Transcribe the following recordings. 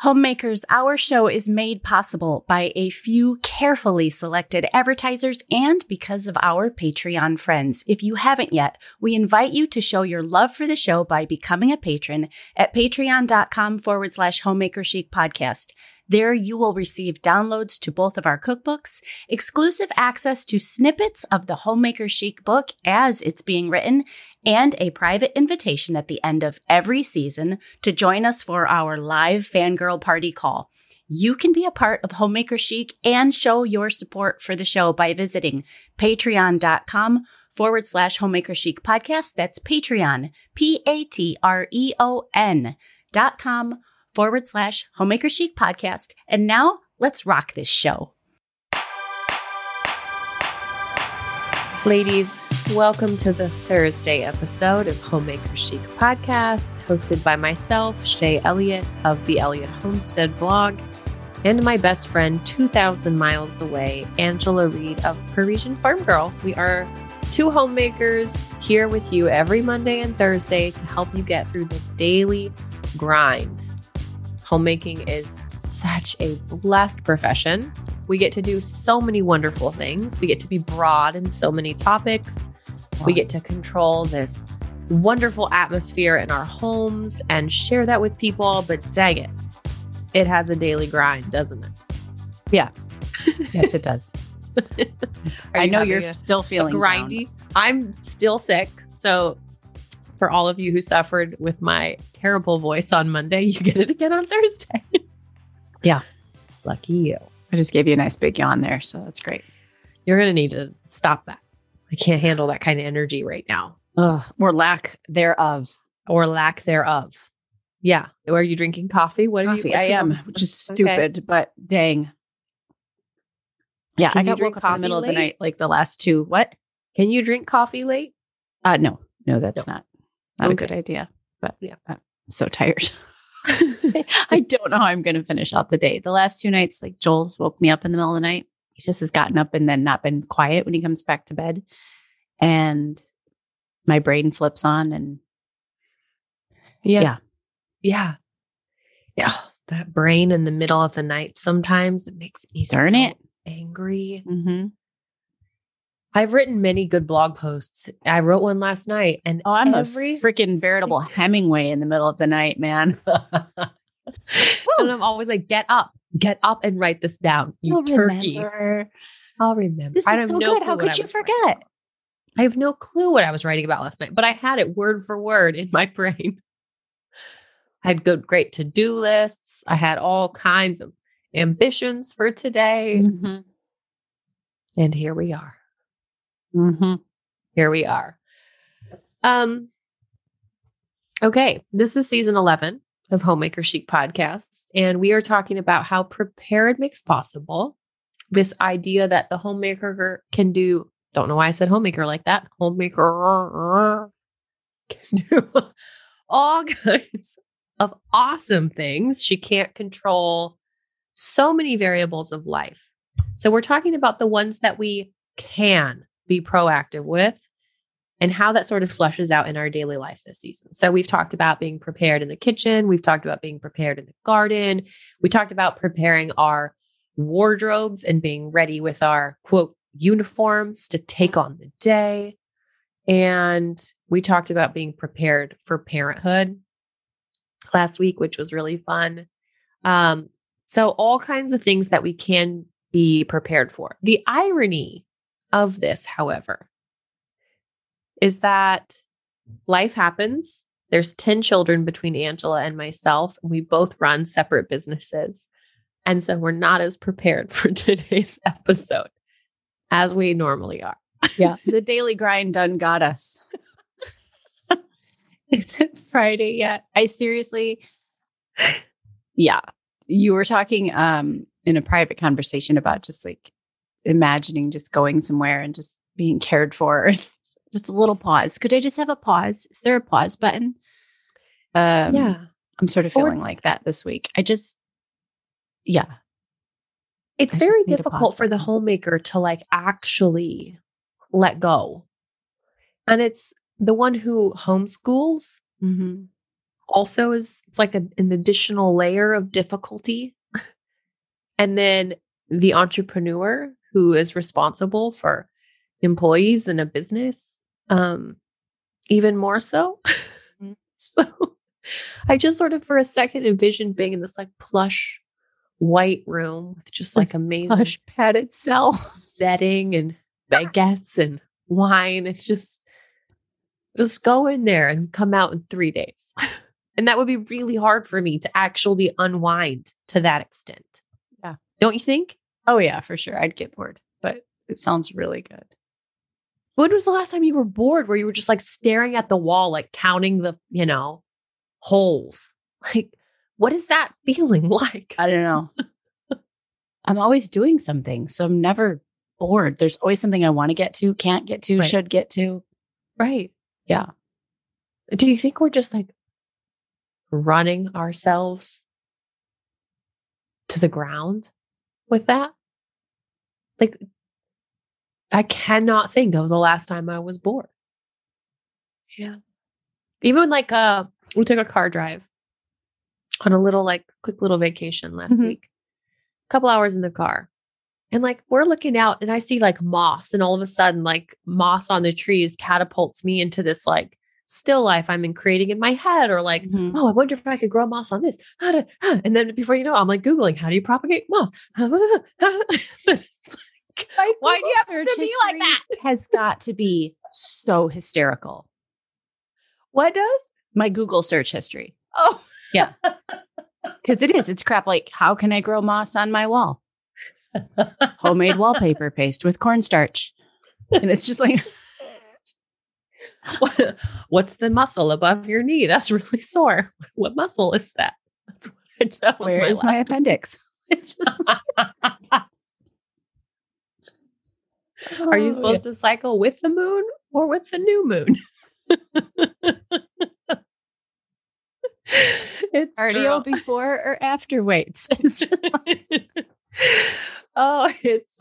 Homemakers, our show is made possible by a few carefully selected advertisers and because of our Patreon friends. If you haven't yet, we invite you to show your love for the show by becoming a patron at patreon.com/Homemaker Chic podcast. There you will receive downloads to both of our cookbooks, exclusive access to snippets of the Homemaker Chic book as it's being written, and a private invitation at the end of every season to join us for our live fangirl party call. You can be a part of Homemaker Chic and show your support for the show by visiting patreon.com/Homemaker Chic podcast. That's Patreon, patreon.com/Homemaker Chic podcast. And now let's rock this show. Ladies, welcome to the Thursday episode of Homemaker Chic podcast, hosted by myself, Shay Elliott of the Elliott Homestead blog, and my best friend 2,000 miles away, Angela Reed of Parisian Farm Girl. We are two homemakers here with you every Monday and Thursday to help you get through the daily grind. Homemaking is such a blessed profession. We get to do so many wonderful things. We get to be broad in so many topics. We get to control this wonderful atmosphere in our homes and share that with people. But dang it, it has a daily grind, doesn't it? Yeah. Yes, it does. I know you're still feeling grindy. Down. I'm still sick. So for all of you who suffered with my terrible voice on Monday, you get it again on Thursday. Yeah. Lucky you. I just gave you a nice big yawn there, so that's great. You're going to need to stop that. I can't handle that kind of energy right now. Or lack thereof. Yeah. Are you drinking coffee? Coffee. I am, which is stupid, but dang. Yeah, I got woke up in the middle of the night, like the last two. What? Can you drink coffee late? No, that's not a good idea. But yeah, I'm so tired. I don't know how I'm going to finish out the day. The last two nights, like Joel's woke me up in the middle of the night. He just has gotten up and then not been quiet when he comes back to bed. And my brain flips on and yeah. That brain in the middle of the night, sometimes it makes me angry. Mm-hmm. I've written many good blog posts. I wrote one last night, and I'm a freaking veritable Hemingway in the middle of the night, man. And I'm always like, get up and write this down. You turkey. I'll remember. This is I have so no good. clue How could you forget? I have no clue what I was writing about last night, but I had it word for word in my brain. I had great to-do lists. I had all kinds of ambitions for today. Mm-hmm. And here we are. Mm-hmm. Here we are. Okay. This is season 11 of Homemaker Chic podcast. And we are talking about how prepared makes possible. This idea that the homemaker can do, don't know why I said homemaker like that. Homemaker can do all kinds of awesome things. She can't control so many variables of life. So we're talking about the ones that we can be proactive with and how that sort of flushes out in our daily life this season. So we've talked about being prepared in the kitchen. We've talked about being prepared in the garden. We talked about preparing our wardrobes and being ready with our quote uniforms to take on the day. And we talked about being prepared for parenthood last week, which was really fun. So all kinds of things that we can be prepared for. The irony of this, however, is that life happens. There's 10 children between Angela and myself, and we both run separate businesses. And so we're not as prepared for today's episode as we normally are. Yeah. The daily grind done got us. Isn't Friday yet? I seriously, yeah. You were talking in a private conversation about just like imagining just going somewhere and just being cared for. Just a little pause. Could I just have a pause? Is there a pause button? Yeah. I'm sort of feeling like that this week. It's very difficult for the homemaker to like actually let go. And it's the one who homeschools. Mm-hmm. also is it's like an additional layer of difficulty. And then the entrepreneur who is responsible for employees in a business, even more so. Mm-hmm. So I just sort of for a second envisioned being in this like plush white room with just like amazing plush padded cell bedding and baguettes and wine. It's just go in there and come out in 3 days. And that would be really hard for me to actually unwind to that extent. Yeah. Don't you think? Oh yeah, for sure. I'd get bored, but it sounds really good. When was the last time you were bored where you were just like staring at the wall, like counting the, holes? Like, what is that feeling like? I don't know. I'm always doing something, so I'm never bored. There's always something I want to get to, can't get to, Right. should get to. Right. Yeah. Do you think we're just like running ourselves to the ground with that? Like, I cannot think of the last time I was bored. Yeah. Even like we took a car drive on a little like quick little vacation last week. A couple hours in the car. And like we're looking out and I see like moss, and all of a sudden like moss on the trees catapults me into this like still life I'm creating in my head, or like, oh, I wonder if I could grow moss on this. And then before you know, I'm like Googling, how do you propagate moss? Why do you have to be like that? Has got to be so hysterical. What does? My Google search history. Oh, yeah. Because it's crap like, how can I grow moss on my wall? Homemade wallpaper paste with cornstarch. And it's just like, what's the muscle above your knee? That's really sore. What muscle is that? Where is my appendix? It's just Are you supposed to cycle with the moon or with the new moon? It's cardio before or after weights. It's just like, oh, it's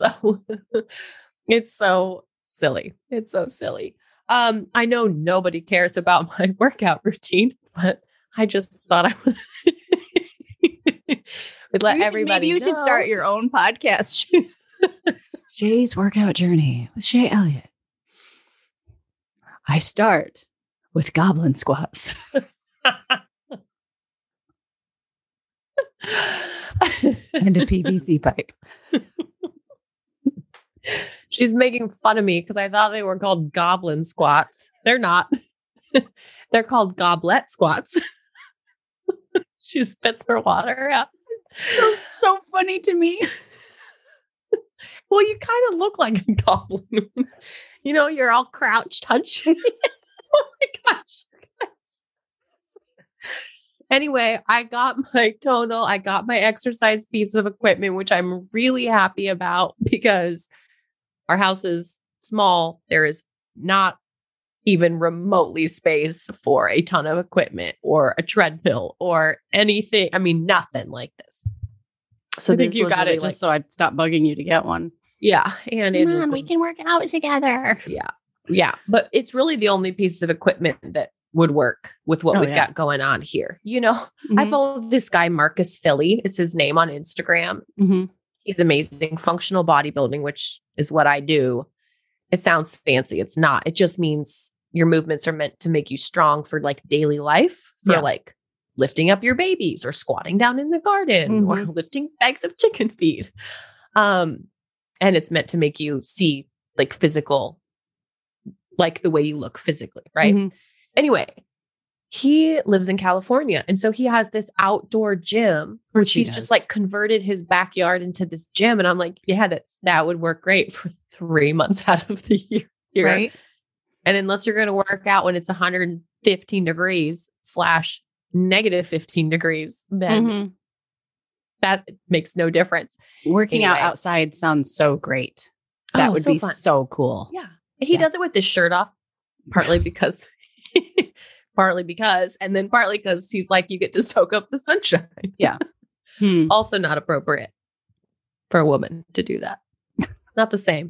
so silly. It's so silly. I know nobody cares about my workout routine, but I just thought I would let everybody maybe you should start your own podcast. Shay's workout journey with Shay Elliott. I start with goblin squats. And a PVC pipe. She's making fun of me because I thought they were called goblin squats. They're not. They're called goblet squats. She spits her water out. So funny to me. Well, you kind of look like a goblin. You're all crouched, hunched. Oh my gosh. Anyway, I got my tonal. I got my exercise piece of equipment, which I'm really happy about because our house is small. There is not even remotely space for a ton of equipment or a treadmill or anything. I mean, nothing like this. So I think you got really it just so I'd stop bugging you to get one. Yeah. And we can work out together. Yeah. Yeah. But it's really the only piece of equipment that would work with what we've got going on here. I follow this guy, Marcus Philly is his name on Instagram. Mm-hmm. He's amazing. Functional bodybuilding, which is what I do. It sounds fancy. It's not. It just means your movements are meant to make you strong for like daily life, for like lifting up your babies or squatting down in the garden or lifting bags of chicken feed. And it's meant to make you see like physical, like the way you look physically. Right. Mm-hmm. Anyway, he lives in California. And so he has this outdoor gym, which he's just like converted his backyard into this gym. And I'm like, yeah, that would work great for 3 months out of the year. Right. And unless you're going to work out when it's 115 degrees / negative 15 degrees, then that makes no difference. Working out outside sounds so great. That would be fun. So cool. Yeah. He does it with his shirt off, partly because, and then partly because he's like, you get to soak up the sunshine. Yeah. Also not appropriate for a woman to do that. Not the same.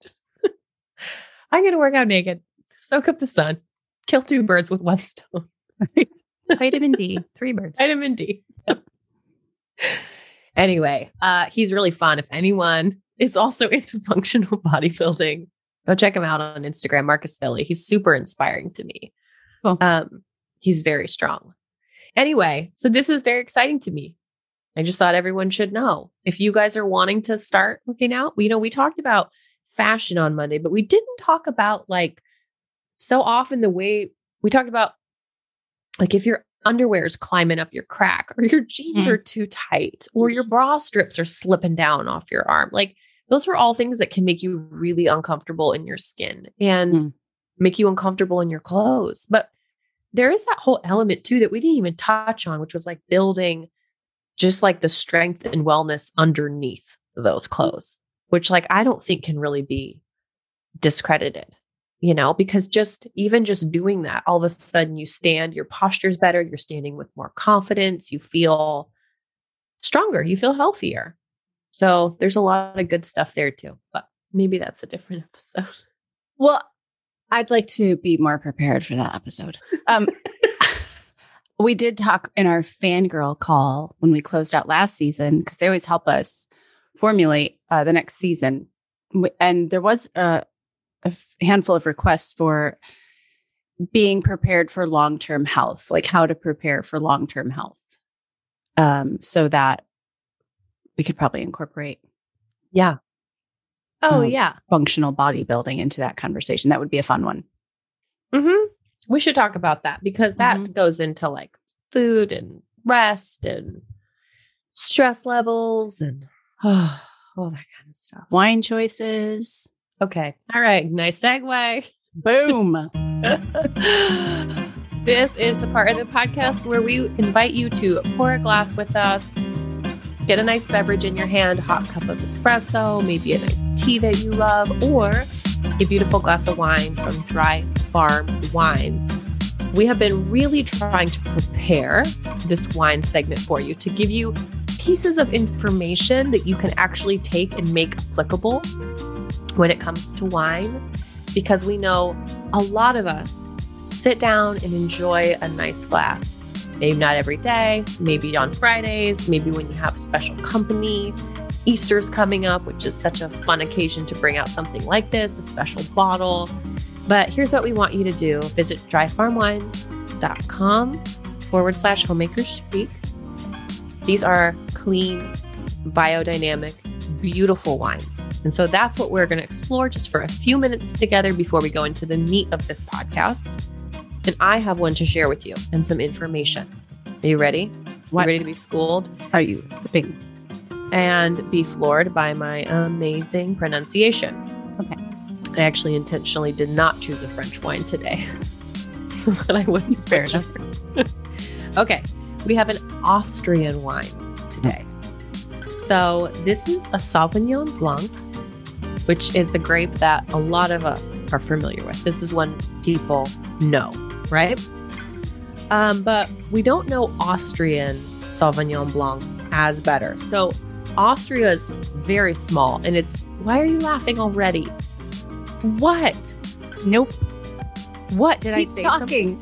I'm going to work out naked, soak up the sun, kill 2 birds with 1 stone. Vitamin D, 3 birds. Vitamin D. Anyway, he's really fun. If anyone is also into functional bodybuilding, go check him out on Instagram, Marcus Philly. He's super inspiring to me. Cool. He's very strong. Anyway, so this is very exciting to me. I just thought everyone should know. If you guys are wanting to start working out, we talked about fashion on Monday, but we didn't talk about like so often the way we talked about like if your underwear is climbing up your crack or your jeans are too tight or your bra strips are slipping down off your arm. Like those are all things that can make you really uncomfortable in your skin and make you uncomfortable in your clothes. But there is that whole element too that we didn't even touch on, which was like building just like the strength and wellness underneath those clothes, which like I don't think can really be discredited, because even just doing that, all of a sudden you stand, your posture's better, you're standing with more confidence, you feel stronger, you feel healthier. So there's a lot of good stuff there too, but maybe that's a different episode. Well, I'd like to be more prepared for that episode. We did talk in our fangirl call when we closed out last season, because they always help us formulate the next season. And there was a handful of requests for being prepared for long-term health, like how to prepare for long-term health, so that we could probably incorporate. Yeah. Oh, yeah. Functional bodybuilding into that conversation. That would be a fun one. Mm-hmm. We should talk about that because that goes into like food and rest and stress levels and all that kind of stuff. Wine choices. Okay. All right. Nice segue. Boom. This is the part of the podcast where we invite you to pour a glass with us, get a nice beverage in your hand, hot cup of espresso, maybe a nice tea that you love, or a beautiful glass of wine from Dry Farm Wines. We have been really trying to prepare this wine segment for you to give you pieces of information that you can actually take and make applicable when it comes to wine, because we know a lot of us sit down and enjoy a nice glass. Maybe not every day, maybe on Fridays, maybe when you have special company. Easter's coming up, which is such a fun occasion to bring out something like this, a special bottle. But here's what we want you to do. Visit dryfarmwines.com/homemakerspeak. These are clean, biodynamic, beautiful wines. And so that's what we're going to explore just for a few minutes together before we go into the meat of this podcast. And I have one to share with you and some information. Are you ready? What? You ready to be schooled? Are you flipping? And be floored by my amazing pronunciation. Okay. I actually intentionally did not choose a French wine today so that I wouldn't spare it. Okay. We have an Austrian wine today. So this is a Sauvignon Blanc, which is the grape that a lot of us are familiar with. This is one people know, right? But we don't know Austrian Sauvignon Blancs as better. So Austria is very small, and why are you laughing already? What? Nope. What did Keep I say? Talking.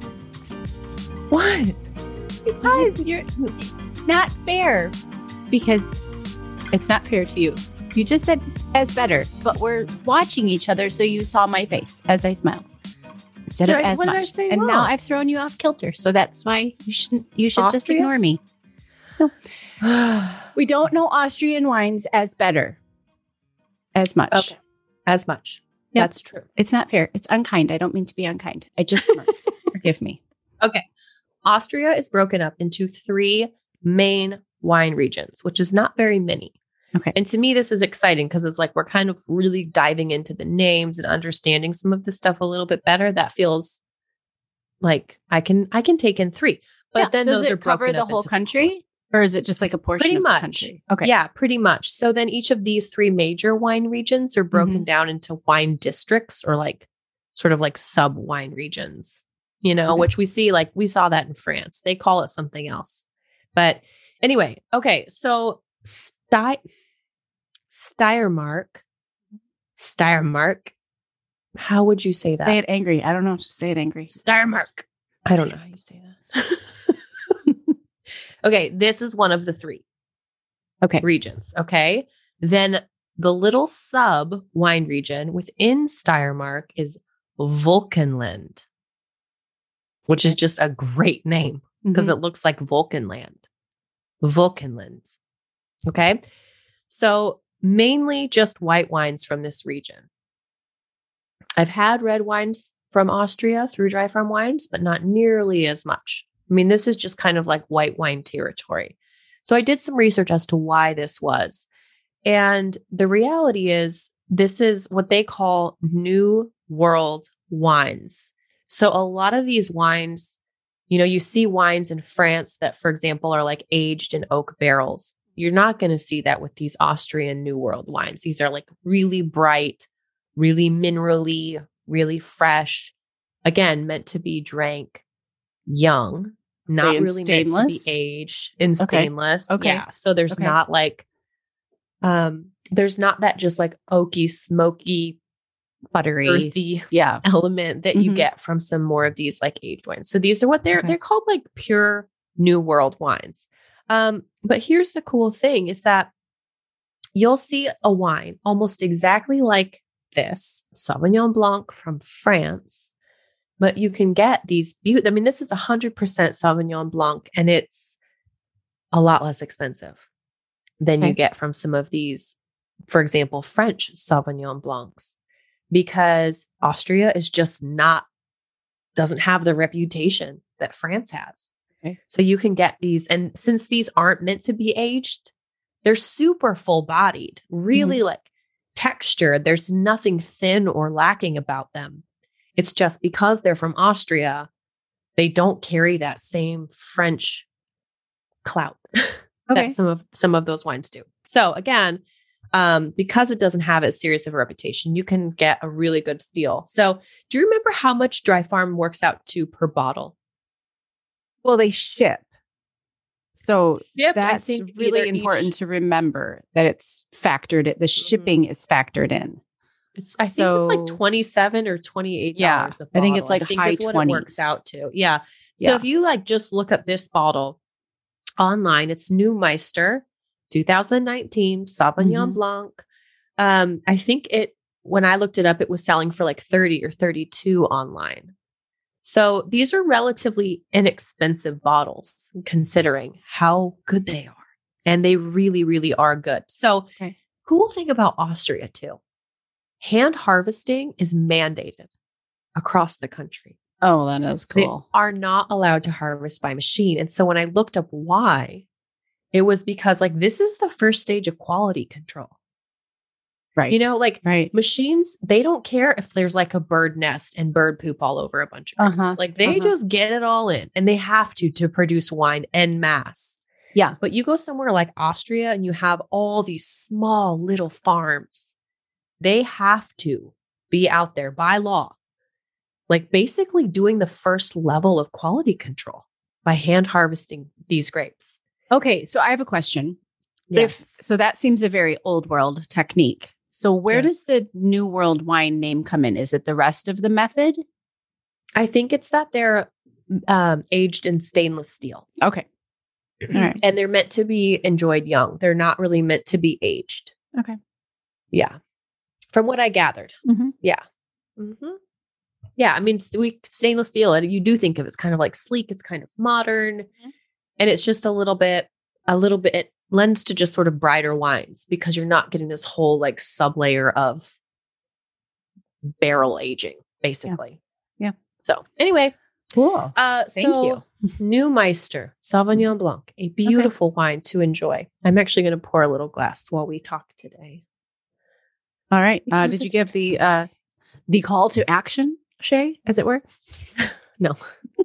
What? Because you're not fair. Because it's not fair to you. You just said as better, but we're watching each other, so you saw my face as I smiled instead of as what much. Did I say and wrong? now I've thrown you off kilter, so that's why you should just Austria? ignore me. No, we don't know Austrian wines as better, as much. Okay, as much. Yep. That's true. It's not fair. It's unkind. I don't mean to be unkind. I just smirked. Forgive me. Okay. Austria is broken up into 3 main wine regions, which is not very many. Okay. And to me, this is exciting because it's like we're kind of really diving into the names and understanding some of the stuff a little bit better. That feels like I can take in 3. But then does those it are cover broken the up whole into country, or is it just like a portion Pretty of much. the country? Okay. Yeah, pretty much. So then each of these 3 major wine regions are broken down into wine districts, or like sort of like sub wine regions, which we saw that in France. They call it something else. But anyway, okay. So Steiermark. How would you say that? Say it angry. I don't know. Just say it angry. Steiermark. I don't know how you say that. Okay, this is one of the three Okay. regions. Okay. Then the little sub wine region within Steiermark is Vulcanland, which is just a great name because it looks like Vulcanland. Vulcanland. Okay. So mainly just white wines from this region. I've had red wines from Austria through Dry Farm Wines, but not nearly as much. I mean, this is just kind of like white wine territory. So I did some research as to why this was. And the reality is, this is what they call New World wines. So a lot of these wines, you know, you see wines in France that, for example, are like aged in oak barrels. You're not going to see that with these Austrian New World wines. These are like really bright, really minerally, really fresh. Again, meant to be drank young, not really meant to be aged in stainless. Okay. Yeah. So there's not like, there's not that just like oaky, smoky, buttery, earthy element that you get from some more of these like aged wines. So these are what they're called, like pure New World wines. But here's the cool thing is that you'll see a wine almost exactly like this Sauvignon Blanc from France, but you can get these I mean, this is 100% Sauvignon Blanc, and it's a lot less expensive than you get from some of these, for example, French Sauvignon Blancs, because Austria is just doesn't have the reputation that France has. Okay. So you can get these, and since these aren't meant to be aged, they're super full bodied, really like textured. There's nothing thin or lacking about them. It's just because they're from Austria, they don't carry that same French clout that some of those wines do. So again, because it doesn't have as serious of a reputation, you can get a really good deal. So do you remember how much Dry Farm works out to per bottle? Well, they ship. So that's really important to remember that it's factored in. The shipping is factored in. I think it's like $27 or $28 a bottle. I think it's like high is what 20s. It works out to. Yeah. So if you like just look up this bottle online, it's Neumeister 2019 Sauvignon Blanc. I think when I looked it up, it was selling for like 30 or 32 online. So these are relatively inexpensive bottles considering how good they are. And they really, really are good. So cool thing about Austria too, hand harvesting is mandated across the country. Oh, that is cool. They are not allowed to harvest by machine. And so when I looked up why, it was because like this is the first stage of quality control. Right. You know, like machines, they don't care if there's like a bird nest and bird poop all over a bunch of grapes. Like they just get it all in, and they have to produce wine en masse. Yeah. But you go somewhere like Austria and you have all these small little farms. They have to be out there by law, like basically doing the first level of quality control by hand harvesting these grapes. Okay. So I have a question. Yes. So that seems a very old world technique. So where does the New World wine name come in? Is it the rest of the method? I think it's that they're aged in stainless steel. Okay. All right. And they're meant to be enjoyed young. They're not really meant to be aged. Okay. Yeah. From what I gathered. Yeah. Yeah. I mean, stainless steel, you do think of it as kind of like sleek. It's kind of modern. And it's just a little bit, it lends to just sort of brighter wines because you're not getting this whole like sublayer of barrel aging, basically. Yeah. So anyway. Cool. Thank you. Neumeister Sauvignon Blanc, a beautiful wine to enjoy. I'm actually going to pour a little glass while we talk today. All right. Did you give the call to action, Shay, as it were? No.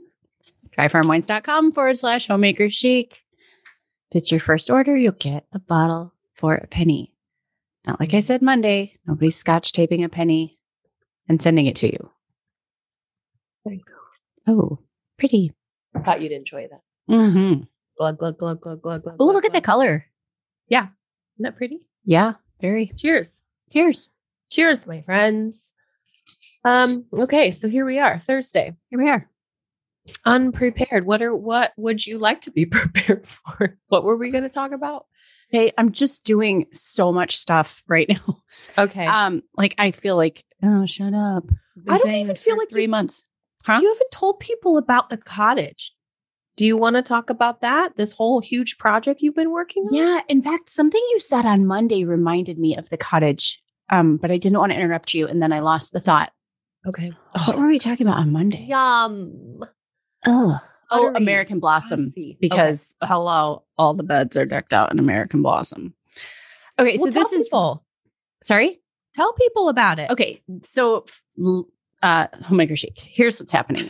dryfarmwines.com/homemaker chic. If it's your first order, you'll get a bottle for a penny. Not like I said Monday, nobody's scotch taping a penny and sending it to you. There you go. Oh, pretty. I thought you'd enjoy that. Glug, glug, glug, glug, glug, glug. Oh, look at the color. Yeah. Isn't that pretty? Yeah, very. Cheers. Cheers. Cheers, my friends. Okay, so here we are, Thursday. Here we are. Unprepared. What would you like to be prepared for? What were we going to talk about? Hey, I'm just doing so much stuff right now. Okay. Like I feel like, oh, shut up. I don't even feel like 3 months. Huh? You haven't told people about the cottage. Do you want to talk about that? This whole huge project you've been working on? Yeah. In fact, something you said on Monday reminded me of the cottage. But I didn't want to interrupt you. And then I lost the thought. Okay. What were we talking about on Monday? Yum. Oh, Buttery, American Blossom. classy. Because hello, all the beds are decked out in American Blossom. Okay, so Well, this is people. sorry. Tell people about it. Okay, so Homemaker Chic. Here's what's happening.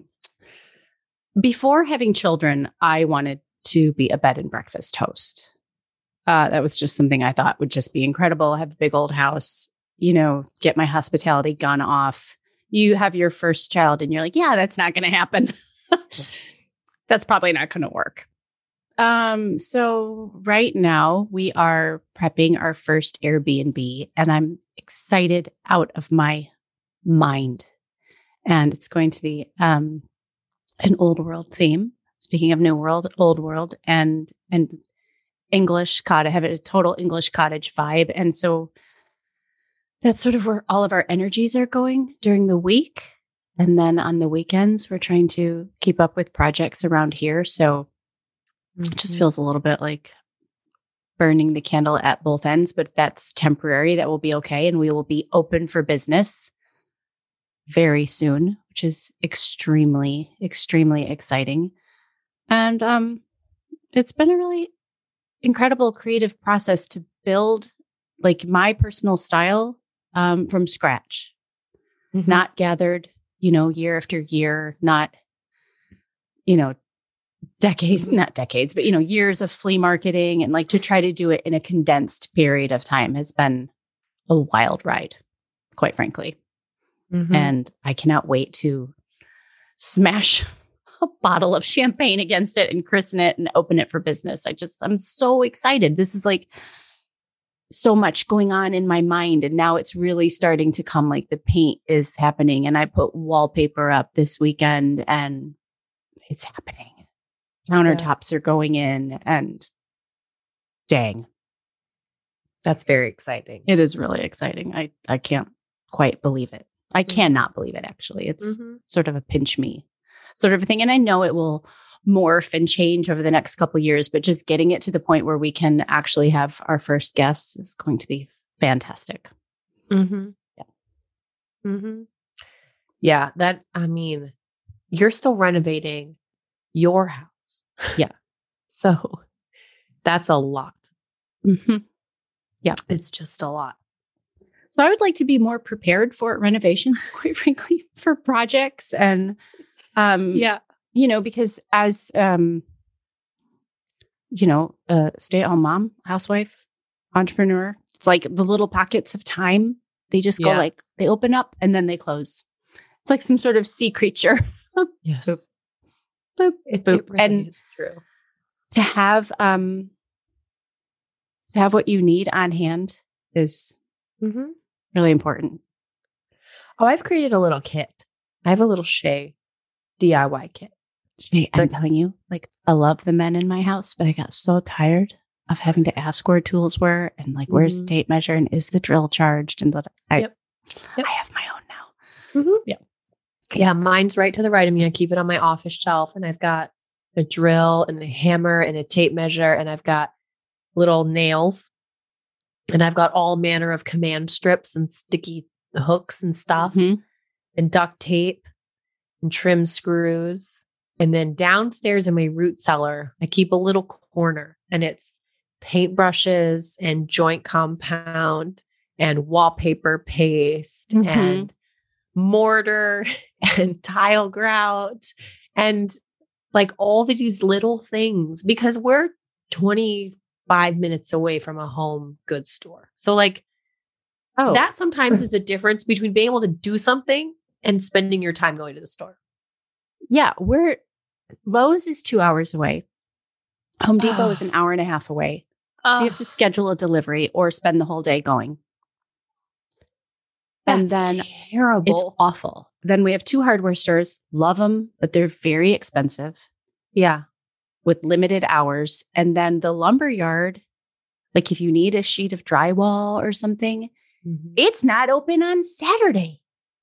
Before having children, I wanted to be a bed and breakfast host. That was just something I thought would just be incredible. Have a big old house, get my hospitality gun off. You have your first child and you're like, yeah, that's not going to happen. That's probably not going to work. So right now we are prepping our first Airbnb and I'm excited out of my mind. And it's going to be an old world theme. Speaking of new world, old world, and English cottage. I have a total English cottage vibe. And so that's sort of where all of our energies are going during the week. And then on the weekends, we're trying to keep up with projects around here. So it just feels a little bit like burning the candle at both ends, but that's temporary. That will be okay. And we will be open for business very soon, which is extremely, extremely exciting. And it's been a really incredible creative process to build like my personal style from scratch, not gathered, year after year, not, decades, not decades, but, years of flea marketing, and like to try to do it in a condensed period of time has been a wild ride, quite frankly. And I cannot wait to smash a bottle of champagne against it and christen it and open it for business. I'm so excited. This is like so much going on in my mind. And now it's really starting to come, like the paint is happening. And I put wallpaper up this weekend and it's happening. Countertops are going in and dang. That's very exciting. It is really exciting. I can't quite believe it. I cannot believe it, actually. It's sort of a pinch me sort of a thing. And I know it will morph and change over the next couple of years, but just getting it to the point where we can actually have our first guests is going to be fantastic. Yeah. You're still renovating your house. Yeah. So that's a lot. Yeah. It's just a lot. So I would like to be more prepared for renovations, quite frankly, for projects. And, because as, a stay-at-home mom, housewife, entrepreneur, it's like the little pockets of time, they just go like, they open up and then they close. It's like some sort of sea creature. Yes. Boop. Boop. It Boop. really And is true. To have what you need on hand is really important. Oh, I've created a little kit. I have a little Shea DIY kit. Shay, I'm telling you, like, I love the men in my house, but I got so tired of having to ask where tools were and like, where's the tape measure and is the drill charged? And I have my own now. Yeah, mine's right to the right of me. I keep it on my office shelf, and I've got a drill and a hammer and a tape measure, and I've got little nails, and I've got all manner of command strips and sticky hooks and stuff, and duct tape and trim screws. And then downstairs in my root cellar, I keep a little corner, and it's paintbrushes and joint compound and wallpaper paste and mortar and tile grout and like all of these little things, because we're 25 minutes away from a home goods store. So like that sometimes is the difference between being able to do something and spending your time going to the store. Yeah, Lowe's is 2 hours away. Home Depot is an hour and a half away. So you have to schedule a delivery or spend the whole day going. That's terrible. It's awful. then we have 2 hardware stores. Love them, but they're very expensive. Yeah. With limited hours. And then the lumber yard, like if you need a sheet of drywall or something, it's not open on Saturday.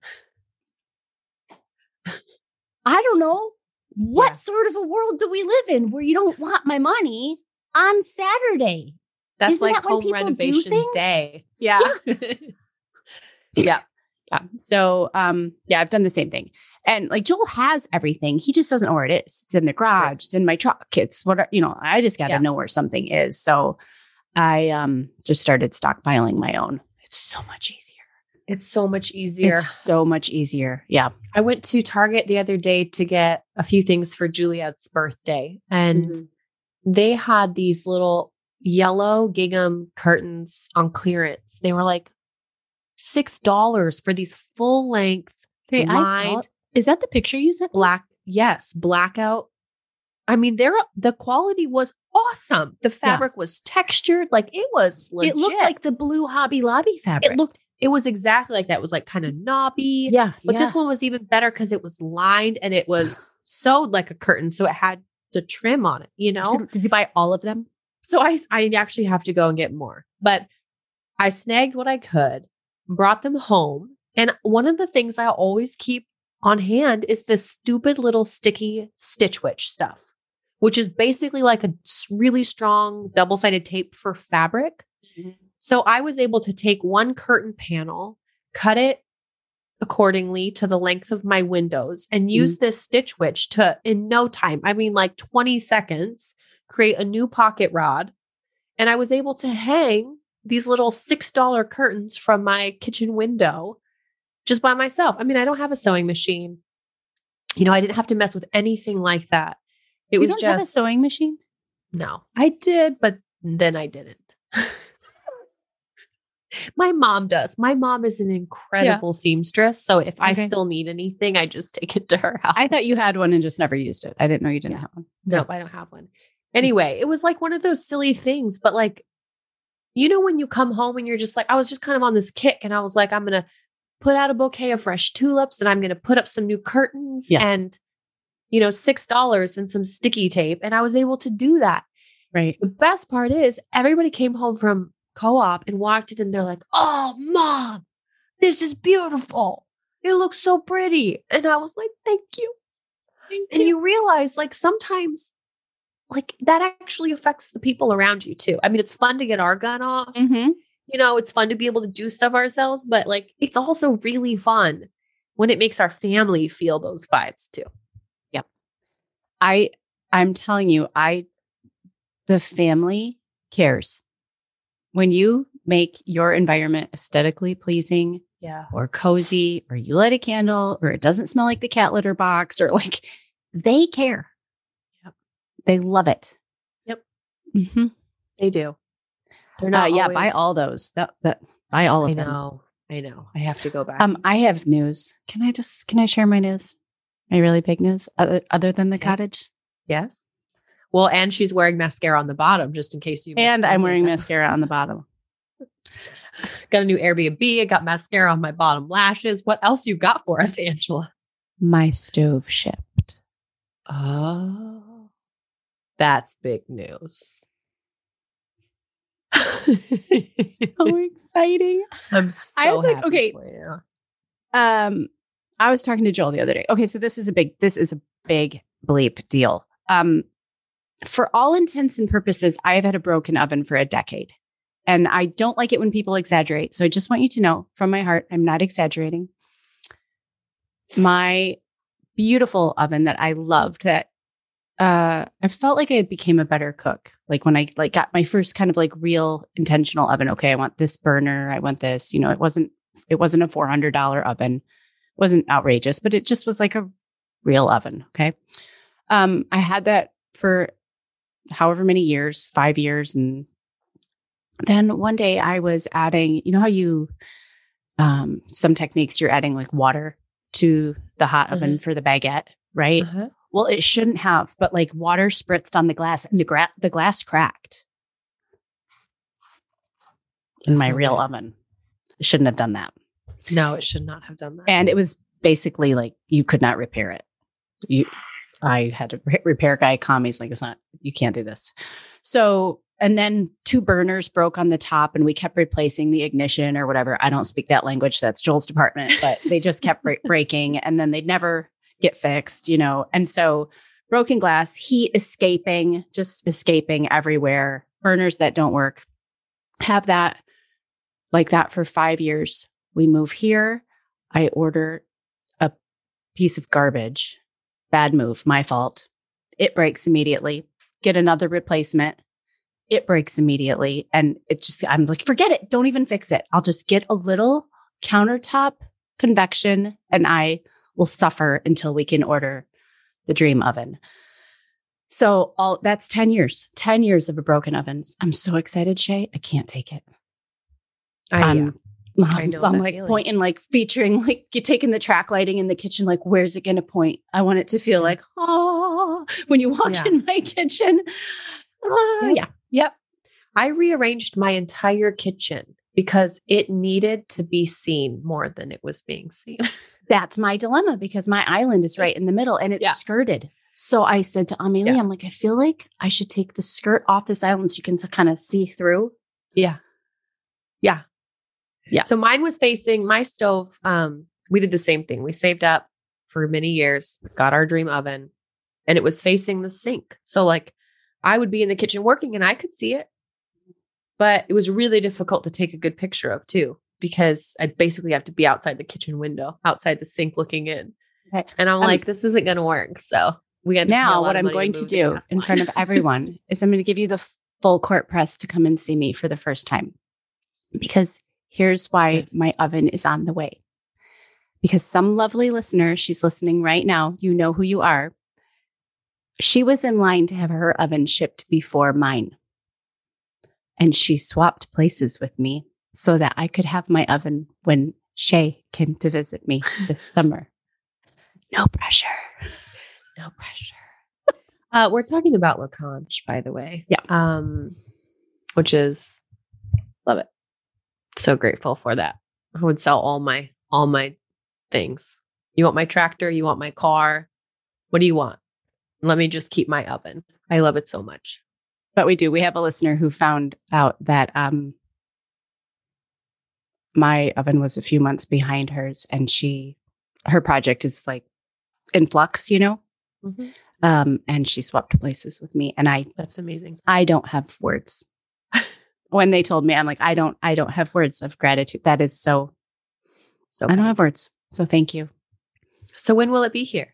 I don't know. What sort of a world do we live in where you don't want my money on Saturday? That's Isn't like that when home people renovation do things? day. Yeah. Yeah. So, I've done the same thing. And like Joel has everything. He just doesn't know where it is. It's in the garage. It's in my truck. It's what, I just got to know where something is. So I just started stockpiling my own. It's so much easier. It's so much easier. It's so much easier. Yeah. I went to Target the other day to get a few things for Juliet's birthday. And they had these little yellow gingham curtains on clearance. They were like $6 for these full length lined. Is that the picture you sent? Blackout. I mean, the quality was awesome. The fabric was textured. Like it was legit. It looked like the blue Hobby Lobby fabric. It was exactly like that. It was like kind of knobby. Yeah. But this one was even better because it was lined and it was sewed like a curtain. So it had the trim on it, Did you buy all of them? So I actually have to go and get more. But I snagged what I could, brought them home. And one of the things I always keep on hand is this stupid little sticky Stitch Witch stuff, which is basically like a really strong double-sided tape for fabric. So I was able to take one curtain panel, cut it accordingly to the length of my windows, and use this Stitch Witch to, in no time, I mean like 20 seconds, create a new pocket rod. And I was able to hang these little $6 curtains from my kitchen window just by myself. I mean, I don't have a sewing machine. I didn't have to mess with anything like that. It was just have a sewing machine? No, I did, but then I didn't. My mom does. My mom is an incredible seamstress. So if I still need anything, I just take it to her house. I thought you had one and just never used it. I didn't know you didn't have one. Nope, I don't have one. Anyway, it was like one of those silly things, but like, when you come home and you're just like, I was just kind of on this kick and I was like, I'm going to put out a bouquet of fresh tulips and I'm going to put up some new curtains and, $6 and some sticky tape. And I was able to do that. Right. The best part is everybody came home from co-op and walked in and they're like, oh, Mom, this is beautiful. It looks so pretty. And I was like, thank you. And you realize like sometimes like that actually affects the people around you too. I mean, it's fun to get our gun off. It's fun to be able to do stuff ourselves, but like, it's also really fun when it makes our family feel those vibes too. Yep. I'm telling you, the family cares. When you make your environment aesthetically pleasing or cozy, or you light a candle, or it doesn't smell like the cat litter box, or like they care. Yep. They love it. Yep. They do. They're not buy all those. Buy all of them. I know. I have to go back. I have news. Can I share my news? My really big news other than the cottage? Yes. Well, and she's wearing mascara on the bottom, just in case you. And I'm wearing mascara on the bottom. Got a new Airbnb. I got mascara on my bottom lashes. What else you got for us, Angela? My stove shipped. Oh, that's big news. So exciting. I'm so happy. Okay. For you. I was talking to Joel the other day. Okay, so this is a big bleep deal. For all intents and purposes, I have had a broken oven for a decade. And I don't like it when people exaggerate. So I just want you to know from my heart, I'm not exaggerating. My beautiful oven that I loved, that I felt like I became a better cook. Like when I got my first kind of like real intentional oven. Okay, I want this burner. I want this. It wasn't a $400 oven. It wasn't outrageous, but it just was like a real oven. Okay. I had that for however many years, 5 years. And then one day I was adding, how you, some techniques you're adding like water to the hot oven for the baguette, right? Well, it shouldn't have, but like water spritzed on the glass and the glass cracked in my real oven. It shouldn't have done that. No, it should not have done that. And it was basically like you could not repair it. I had a repair guy come. He's like, you can't do this. So, and then 2 burners broke on the top and we kept replacing the ignition or whatever. I don't speak that language. That's Joel's department, but they just kept breaking and then they'd never get fixed, And so broken glass, heat just escaping everywhere. Burners that don't work. Have that like that for 5 years. We move here. I order a piece of garbage. Bad move, my fault. It breaks immediately. Get another replacement. It breaks immediately. And it's just, I'm like, forget it. Don't even fix it. I'll just get a little countertop convection and I will suffer until we can order the dream oven. So that's 10 years of a broken oven. I'm so excited, Shay. I can't take it. I know I'm like feeling. Pointing, like featuring, like you're taking the track lighting in the kitchen. Like, where's it going to point? I want it to feel like, when you walk in my kitchen. Yep. I rearranged my entire kitchen because it needed to be seen more than it was being seen. That's my dilemma because my island is right in the middle and it's skirted. So I said to Amelie, I'm like, I feel like I should take the skirt off this island so you can kind of see through. Yeah. So mine was facing my stove. We did the same thing. We saved up for many years, got our dream oven, and it was facing the sink. So like I would be in the kitchen working and I could see it, but it was really difficult to take a good picture of too, because I'd basically have to be outside the kitchen window, outside the sink looking in. Okay. And I'm like, this isn't going to work. So we had now what I'm going to do in front of everyone is I'm going to give you the full court press to come and see me for the first time, because here's why my oven is on the way. Because some lovely listener, she's listening right now. You know who you are. She was in line to have her oven shipped before mine. And she swapped places with me so that I could have my oven when Shay came to visit me this summer. No pressure. No pressure. We're talking about Lacanche, by the way. Yeah. Which is, love it. So grateful for that. I would sell all my things. You want my tractor? You want my car? What do you want? Let me just keep my oven. I love it so much. But we do. We have a listener who found out that my oven was a few months behind hers, and her project is like in flux, Mm-hmm. And she swapped places with me, and that's amazing. I don't have words. When they told me, I'm like, I don't have words of gratitude. That is so I don't have words. So thank you. So when will it be here?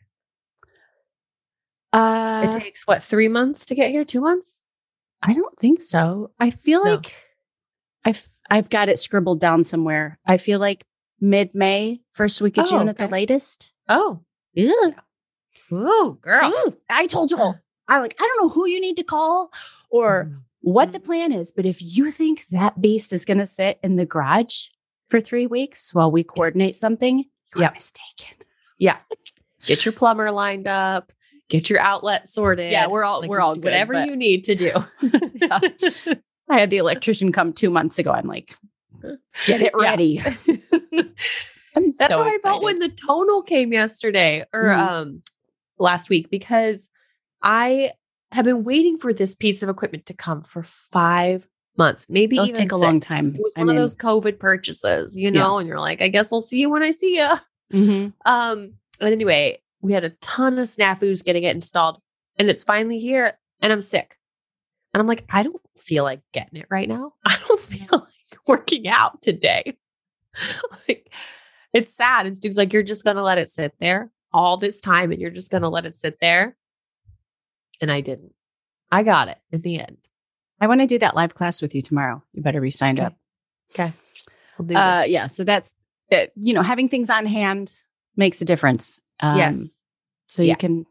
It takes 3 months to get here? 2 months? I don't think so. I feel like I've got it scribbled down somewhere. I feel like mid-May, first week of June at the latest. Oh. Yeah. Ooh, girl. Ooh, I told Joel, I don't know who you need to call or what the plan is, but if you think that beast is going to sit in the garage for 3 weeks while we coordinate something, you're mistaken. Yeah. Get your plumber lined up. Get your outlet sorted. Yeah, we're all good, whatever you need to do. I had the electrician come 2 months ago. I'm like, get it ready. That's how I felt when the tonal came yesterday or last week, because I have been waiting for this piece of equipment to come for 5 months, maybe those even take a long time. It was one of those COVID purchases, and you're like, I guess I'll see you when I see you. Mm-hmm. And anyway, we had a ton of snafus getting it installed, and it's finally here, and I'm sick. And I'm like, I don't feel like getting it right now. I don't feel like working out today. Like, it's sad. And Stu's like, you're just going to let it sit there all this time, and you're just going to let it sit there. And I didn't. I got it at the end. I want to do that live class with you tomorrow. You better be signed up. Okay. We'll do this. Yeah. So that's, having things on hand makes a difference. Yes. So you can,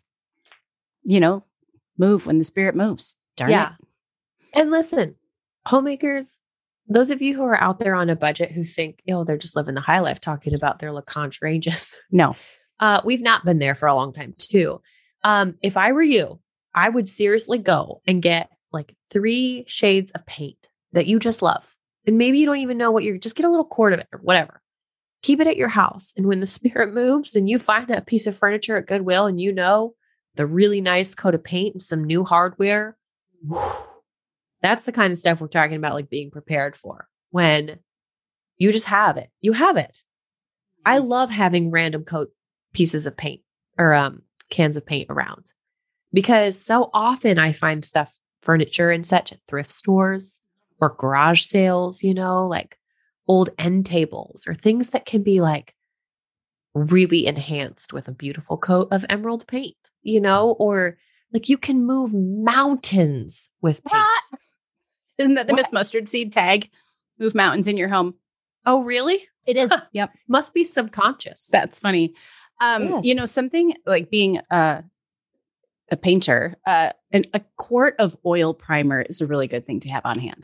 move when the spirit moves. Darn it. And listen, homemakers, those of you who are out there on a budget who think, they're just living the high life talking about their Lacanche ranges. No. We've not been there for a long time too. If I were you, I would seriously go and get like 3 shades of paint that you just love. And maybe you don't even know just get a little quart of it or whatever. keep it at your house. And when the spirit moves and you find that piece of furniture at Goodwill and you know the really nice coat of paint and some new hardware, that's the kind of stuff we're talking about, like being prepared for when you just have it. You have it. I love having random pieces of paint or cans of paint around because so often I find furniture and such at thrift stores or garage sales, like old end tables or things that can be like really enhanced with a beautiful coat of emerald paint, or like you can move mountains with paint. Isn't that the Miss Mustard Seed tag? Move mountains in your home. Oh, really? It is. Yep. Must be subconscious. That's funny. Yes. Something like being a painter, a quart of oil primer is a really good thing to have on hand.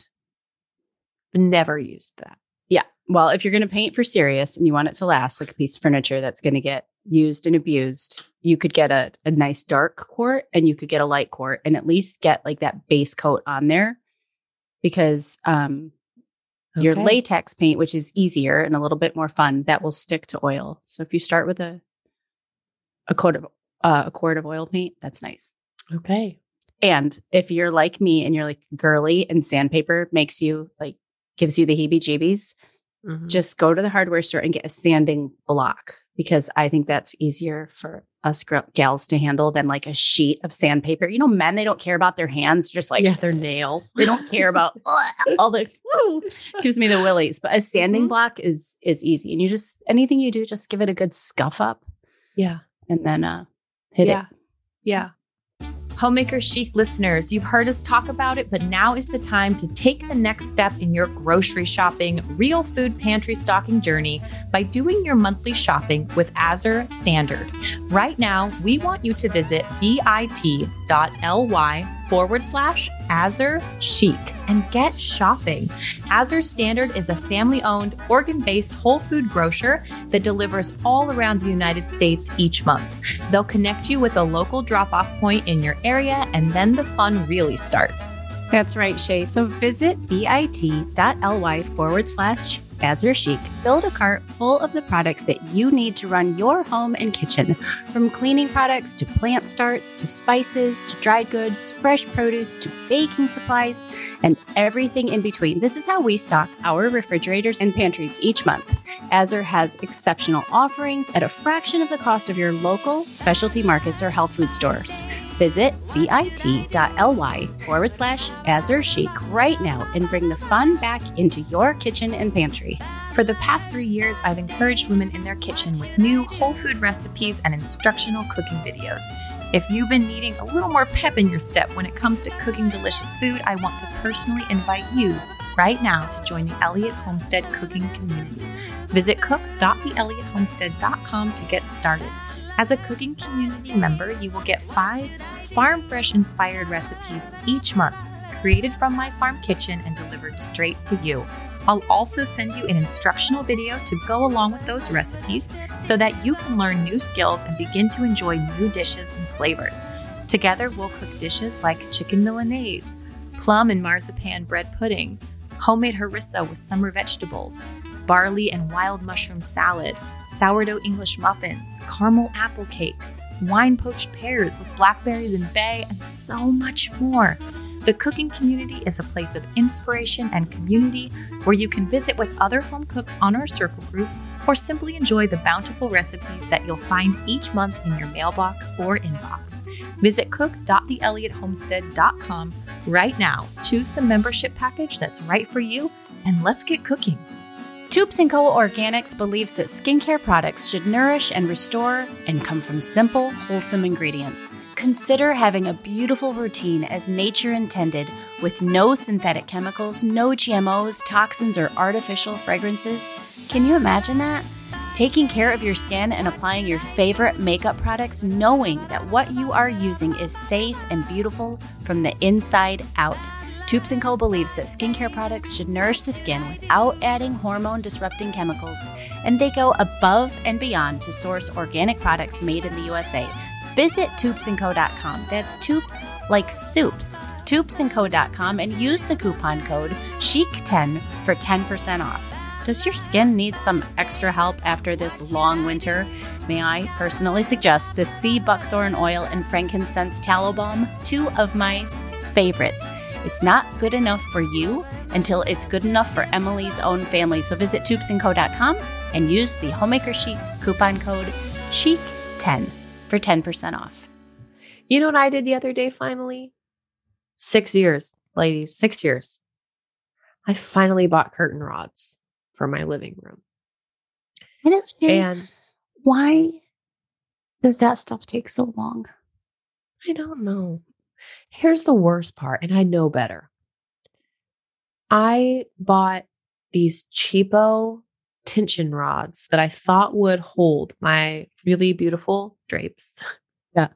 Never used that. Yeah. Well, if you're going to paint for serious and you want it to last, like a piece of furniture that's going to get used and abused, you could get a nice dark quart and you could get a light quart and at least get like that base coat on there because your latex paint, which is easier and a little bit more fun, that will stick to oil. So if you start with a quart of oil paint, that's nice. Okay. And if you're like me and you're like girly and sandpaper gives you the heebie-jeebies, just go to the hardware store and get a sanding block because I think that's easier for us gals to handle than like a sheet of sandpaper. Men, they don't care about their hands, just like their nails. They don't care about all the gives me the willies. But a sanding block is easy, and anything you do, just give it a good scuff up. Yeah, and then hit it. Yeah. Homemaker Chic listeners, you've heard us talk about it, but now is the time to take the next step in your grocery shopping, real food pantry stocking journey by doing your monthly shopping with Azure Standard. Right now, we want you to visit bit.ly/Azure Chic and get shopping. Azure Standard is a family-owned, Oregon-based whole food grocer that delivers all around the United States each month. They'll connect you with a local drop-off point in your area, and then the fun really starts. That's right, Shay. So visit bit.ly/Azure Chic. Build a cart full of the products that you need to run your home and kitchen, from cleaning products to plant starts to spices to dried goods, fresh produce to baking supplies, and everything in between. This is how we stock our refrigerators and pantries each month. Azure has exceptional offerings at a fraction of the cost of your local specialty markets or health food stores. Visit bit.ly/Azure Chic right now and bring the fun back into your kitchen and pantry. For the past 3 years, I've encouraged women in their kitchen with new whole food recipes and instructional cooking videos. If you've been needing a little more pep in your step when it comes to cooking delicious food, I want to personally invite you right now to join the Elliott Homestead cooking community. Visit cook.theelliottHomestead.com to get started. As a cooking community member, you will get 5 farm fresh inspired recipes each month, created from my farm kitchen and delivered straight to you. I'll also send you an instructional video to go along with those recipes so that you can learn new skills and begin to enjoy new dishes and flavors. Together, we'll cook dishes like chicken Milanese, plum and marzipan bread pudding, homemade harissa with summer vegetables, barley and wild mushroom salad, sourdough English muffins, caramel apple cake, wine poached pears with blackberries and bay, and so much more. The cooking community is a place of inspiration and community where you can visit with other home cooks on our circle group or simply enjoy the bountiful recipes that you'll find each month in your mailbox or inbox. Visit cook.theelliottHomestead.com right now. Choose the membership package that's right for you, and let's get cooking. Toups & Co. Organics believes that skincare products should nourish and restore and come from simple, wholesome ingredients. Consider having a beautiful routine as nature intended, with no synthetic chemicals, no GMOs, toxins, or artificial fragrances. Can you imagine that? Taking care of your skin and applying your favorite makeup products, knowing that what you are using is safe and beautiful from the inside out. Toups & Co. believes that skincare products should nourish the skin without adding hormone-disrupting chemicals, and they go above and beyond to source organic products made in the USA. Visit toupsandco.com. That's Toups like soups. Toupsandco.com and use the coupon code CHIC10 for 10% off. Does your skin need some extra help after this long winter? May I personally suggest the sea buckthorn oil and frankincense tallow balm, two of my favorites. It's not good enough for you until it's good enough for Emily's own family. So visit tubesandco.com and use the Homemaker Chic coupon code CHIC10 for 10% off. You know what I did the other day finally? 6 years, ladies, 6 years. I finally bought curtain rods for my living room. And why does that stuff take so long? I don't know. Here's the worst part, and I know better. I bought these cheapo tension rods that I thought would hold my really beautiful drapes. Yeah.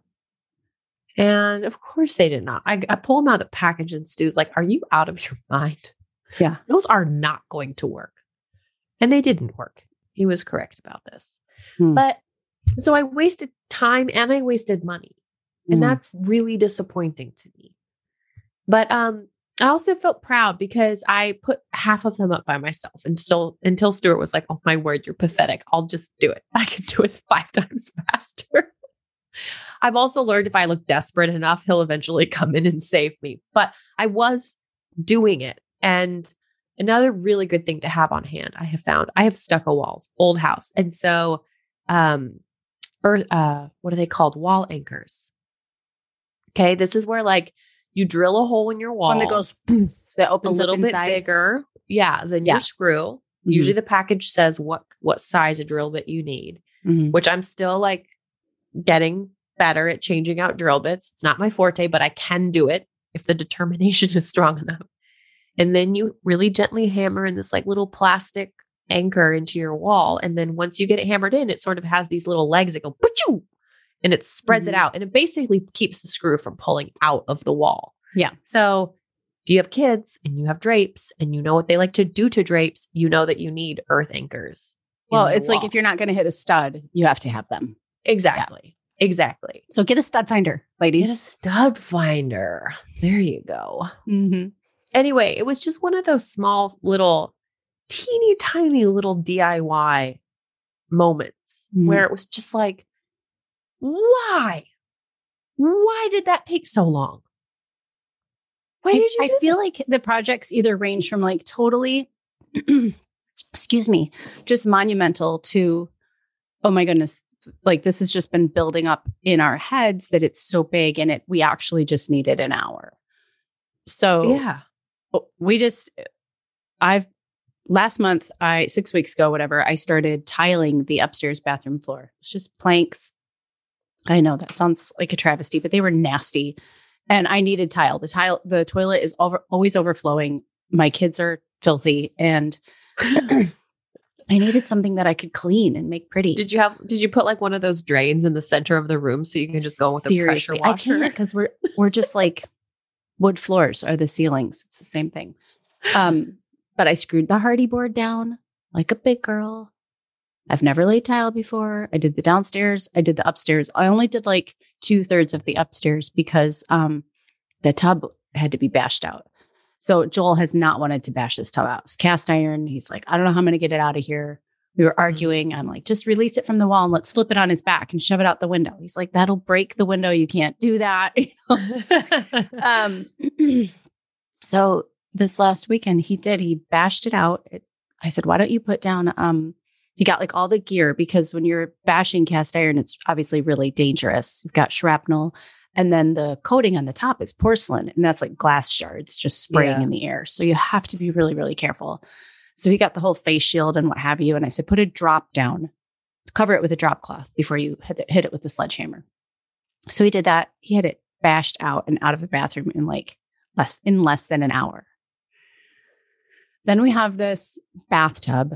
And of course they did not. I pull them out of the package and Stu's like, are you out of your mind? Yeah. Those are not going to work. And they didn't work. He was correct about this. But so I wasted time and I wasted money. And that's really disappointing to me. But I also felt proud because I put half of them up by myself and still until Stuart was like, oh my word, you're pathetic. I'll just do it. I can do it 5 times faster. I've also learned if I look desperate enough, he'll eventually come in and save me. But I was doing it. And another really good thing to have on hand, I have stucco walls, old house. And so, what are they called? Wall anchors. Okay. This is where like you drill a hole in your wall. One that goes, poof, that opens a little up inside. bit bigger. Yeah. Than your screw. Mm-hmm. Usually the package says what size of drill bit you need, which I'm still like getting better at changing out drill bits. It's not my forte, but I can do it if the determination is strong enough. And then you really gently hammer in this like little plastic anchor into your wall. And then once you get it hammered in, it sort of has these little legs that go, poochoo, and it spreads it out. And it basically keeps the screw from pulling out of the wall. Yeah. So if you have kids and you have drapes and you know what they like to do to drapes, you know that you need earth anchors. Well, it's like if you're not going to hit a stud, you have to have them. Exactly. Yeah. Exactly. So get a stud finder, ladies. Get a stud finder. There you go. Mm-hmm. Anyway, it was just one of those small little, teeny tiny little DIY moments where it was just like, why? Why did that take so long? Why did you? I feel like the projects either range from like totally, excuse me, just monumental to, oh my goodness, like this has just been building up in our heads that it's so big and we actually just needed an hour. So yeah. Last month, 6 weeks ago, whatever, I started tiling the upstairs bathroom floor. It's just planks. I know that sounds like a travesty, but they were nasty. And I needed tile. The toilet is always overflowing. My kids are filthy. And I needed something that I could clean and make pretty. Did you put like one of those drains in the center of the room so you can just go with a pressure washer? I can't because we're just like wood floors are the ceilings. It's the same thing. But I screwed the hardy board down like a big girl. I've never laid tile before. I did the downstairs. I did the upstairs. I only did like 2/3 of the upstairs because the tub had to be bashed out. So Joel has not wanted to bash this tub out. It's cast iron. He's like, I don't know how I'm going to get it out of here. We were arguing. I'm like, just release it from the wall and let's flip it on his back and shove it out the window. He's like, that'll break the window. You can't do that. So this last weekend he bashed it out. I said, why don't you put down, he got like all the gear because when you're bashing cast iron, it's obviously really dangerous. You've got shrapnel and then the coating on the top is porcelain and that's like glass shards just spraying in the air. So you have to be really, really careful. So he got the whole face shield and what have you. And I said, put a drop down, cover it with a drop cloth before you hit it with the sledgehammer. So he did that. He had it bashed out and out of the bathroom in less than an hour. Then we have this bathtub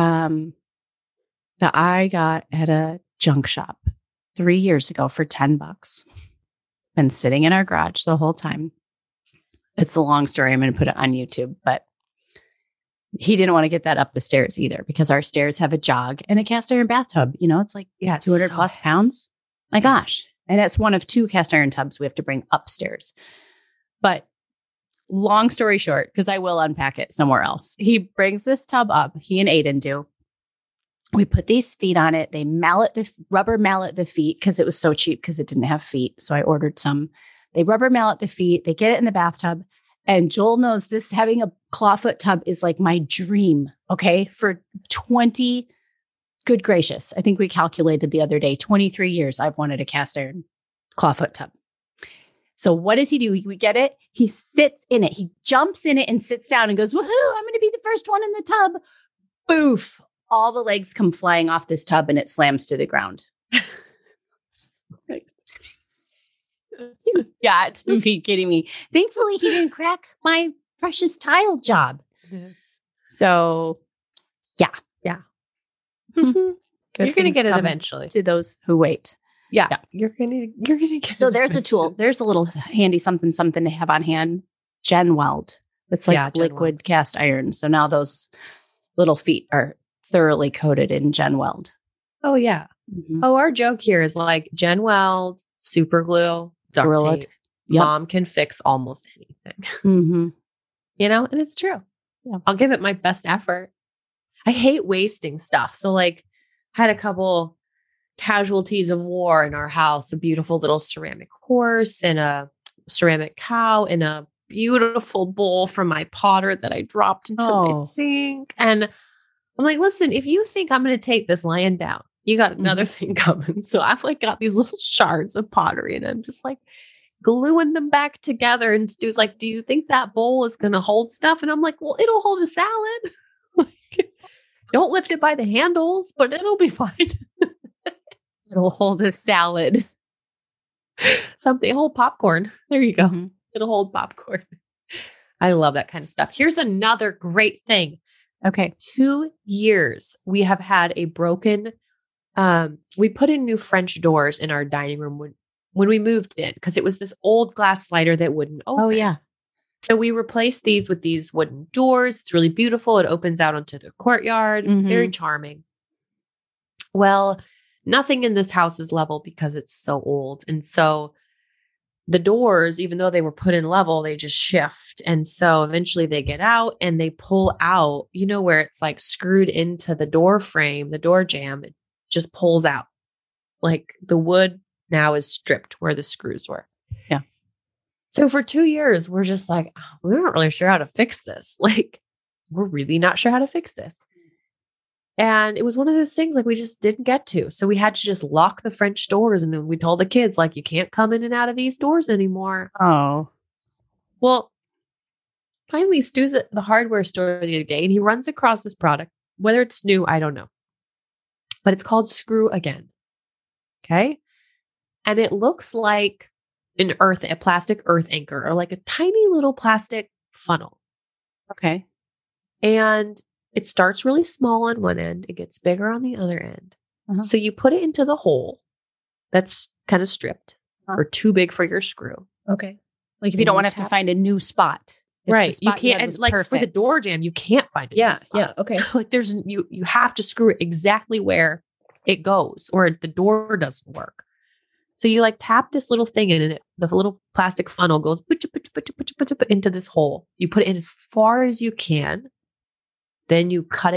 that I got at a junk shop 3 years ago for $10. Been sitting in our garage the whole time. It's a long story. I'm going to put it on YouTube, but he didn't want to get that up the stairs either because our stairs have a jog and a cast iron bathtub. You know, it's like 200 plus pounds. My gosh. And it's one of 2 cast iron tubs we have to bring upstairs. But long story short, because I will unpack it somewhere else. He brings this tub up, he and Aiden do. We put these feet on it. They rubber mallet the feet because it was so cheap because it didn't have feet. So I ordered some. They rubber mallet the feet. They get it in the bathtub. And Joel knows this, having a clawfoot tub is like my dream. Okay. For 20, good gracious. I think we calculated the other day, 23 years I've wanted a cast iron clawfoot tub. So what does he do? We get it. He sits in it. He jumps in it and sits down and goes, woohoo, I'm going to be the first one in the tub. Boof. All the legs come flying off this tub and it slams to the ground. You got to be kidding me. Thankfully, he didn't crack my precious tile job. Yes. So, yeah. Yeah. You're You're going to get it eventually. To those who wait. Yeah. You're going to get So it there's eventually. a tool. There's a little handy something to have on hand. Gen Weld. It's like Gen liquid Weld. cast iron. So now those little feet are thoroughly coated in Gen Weld. Oh, yeah. Mhm. Oh, our joke here is like Gen Weld, super glue, duct Gorilla. tape. Yep. Mom can fix almost anything, Mm-hmm. you know, and it's true. Yeah. I'll give it my best effort. I hate wasting stuff. So like had a couple casualties of war in our house, a beautiful little ceramic horse and a ceramic cow and a beautiful bowl from my potter that I dropped into my Oh. sink. And I'm like, listen, if you think I'm going to take this laying down, you got another thing coming. So I've like got these little shards of pottery and I'm just like gluing them back together. And Stu's like, do you think that bowl is going to hold stuff? And I'm like, well, it'll hold a salad. Like, don't lift it by the handles, but it'll be fine. It'll hold a salad. Something, hold popcorn. There you go. Mhm. It'll hold popcorn. I love that kind of stuff. Here's another great thing. Okay. 2 years we have had a broken, we put in new French doors in our dining room when we moved in because it was this old glass slider that wouldn't open. Oh, yeah. So we replaced these with these wooden doors. It's really beautiful. It opens out onto the courtyard. Mhm. Very charming. Well, nothing in this house is level because it's so old. And so the doors, even though they were put in level, they just shift. And so eventually they get out and they pull out, you know, where it's like screwed into the door frame, the door jamb, it just pulls out. Like the wood now is stripped where the screws were. Yeah. So for 2 years, we're just like, oh, we're not really sure how to fix this. Like, we're really not sure how to fix this. And it was one of those things like we just didn't get to. So we had to just lock the French doors. And then we told the kids, like, you can't come in and out of these doors anymore. Oh. Well, finally, Stu's at the hardware store the other day and he runs across this product. Whether it's new, I don't know. But it's called Screw Again. Okay. And it looks like a plastic earth anchor or like a tiny little plastic funnel. Okay. And it starts really small on one end. It gets bigger on the other end. Uh-huh. So you put it into the hole that's kind of stripped Uh-huh. or too big for your screw. Okay. Like if you don't want to have to find a new spot. If the Right. You spot can't, had and was like for the perfect. door jam, you can't find a Yeah. new spot. Yeah. Okay. Like you have to screw it exactly where it goes or the door doesn't work. So you like tap this little thing in and the little plastic funnel goes into this hole. You put it in as far as you can. Then you cut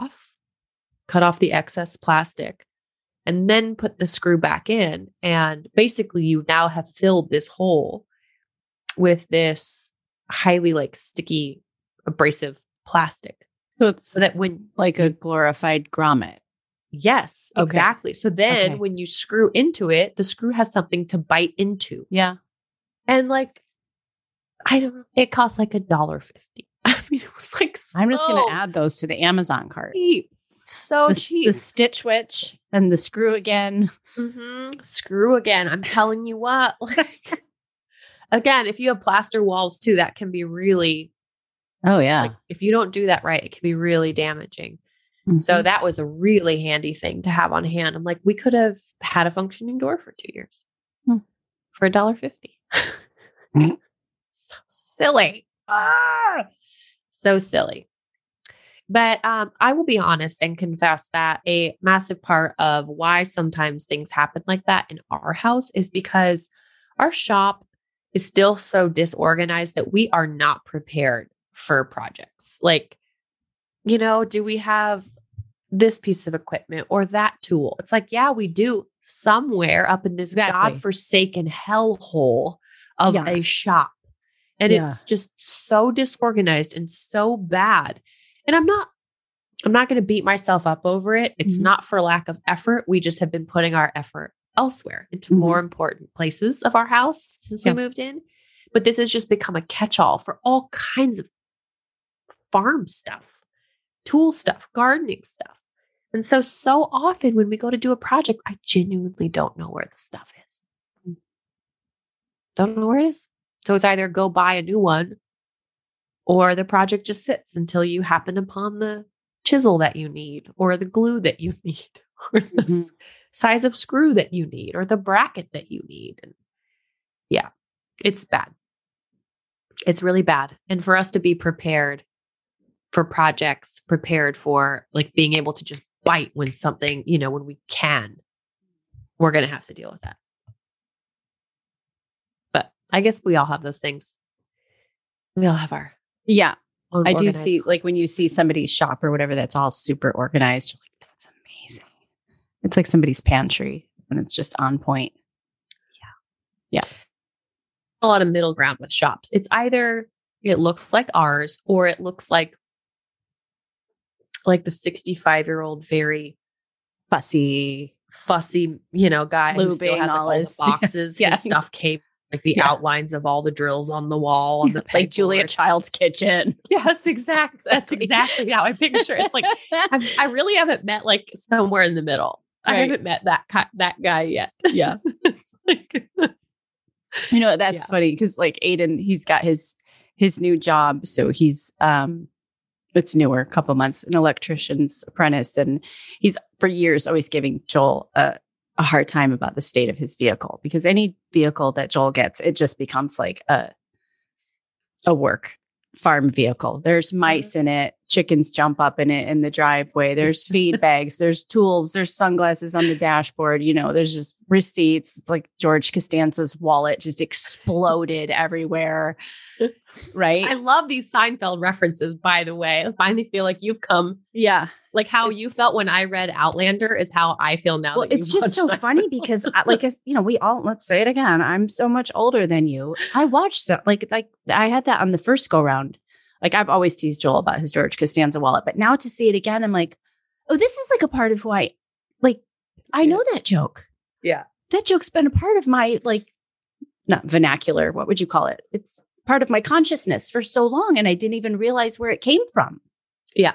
off the excess plastic and then put the screw back in. And basically you now have filled this hole with this highly like sticky abrasive plastic. So it's So that when like a glorified grommet. Yes, Okay. exactly. So then Okay. when you screw into it, the screw has something to bite into. Yeah. And like, I don't know, it costs like $1.50. I mean, it was like, I'm just going so to add those to the Amazon cart. cheap. So cheap. The Stitch Witch and the Screw Again. Mhm. Screw again. I'm telling you what, like, again, if you have plaster walls too, that can be really, Oh, yeah. like, if you don't do that right, it can be really damaging. Mhm. So that was a really handy thing to have on hand. I'm like, we could have had a functioning door for 2 years for $1.50. So silly. So silly. But I will be honest and confess that a massive part of why sometimes things happen like that in our house is because our shop is still so disorganized that we are not prepared for projects. Like, do we have this piece of equipment or that tool? It's like, yeah, we do somewhere up in this godforsaken hellhole of a shop. And it's just so disorganized and so bad. And I'm not going to beat myself up over it. It's not for lack of effort. We just have been putting our effort elsewhere into more important places of our house since we moved in. But this has just become a catch-all for all kinds of farm stuff, tool stuff, gardening stuff. And so often when we go to do a project, I genuinely don't know where the stuff is. Don't know where it is. So it's either go buy a new one or the project just sits until you happen upon the chisel that you need or the glue that you need or the size of screw that you need or the bracket that you need. And yeah, it's bad. It's really bad. And for us to be prepared for projects, prepared for like being able to just bite when something, when we can, we're going to have to deal with that. But I guess we all have those things. We all have our I do see, like when you see somebody's shop or whatever, that's all super organized. You're like, that's amazing. It's like somebody's pantry when it's just on point. Yeah. A lot of middle ground with shops. It's either it looks like ours or it looks like the 65-year-old, very fussy, guy who still has all his boxes. His stuff came like the outlines of all the drills on the wall on the like Julia Child's kitchen. Yes, exactly. That's exactly how I picture it. It's like I really haven't met like somewhere in the middle. Right. I haven't met that guy yet. Yeah. It's like, that's funny because like Aiden, he's got his new job, so he's it's newer, a couple months, an electrician's apprentice, and he's for years always giving Joel a hard time about the state of his vehicle, because any vehicle that Joel gets, it just becomes like a work farm vehicle. There's mice in it, chickens jump up in it in the driveway, there's feed bags, there's tools, there's sunglasses on the dashboard, there's just receipts. It's like George Costanza's wallet just exploded everywhere. Right? I love these Seinfeld references, by the way. I finally feel like you've come. Yeah. Like how you felt when I read Outlander is how I feel now. Well, it's just so funny because we all, let's say it again. I'm so much older than you. I watched like I had that on the first go round. Like I've always teased Joel about his George Costanza wallet, but now to see it again, I'm like, oh, this is like a part of who I know that joke. Yeah. That joke's been a part of my not vernacular. What would you call it? It's part of my consciousness for so long. And I didn't even realize where it came from. Yeah.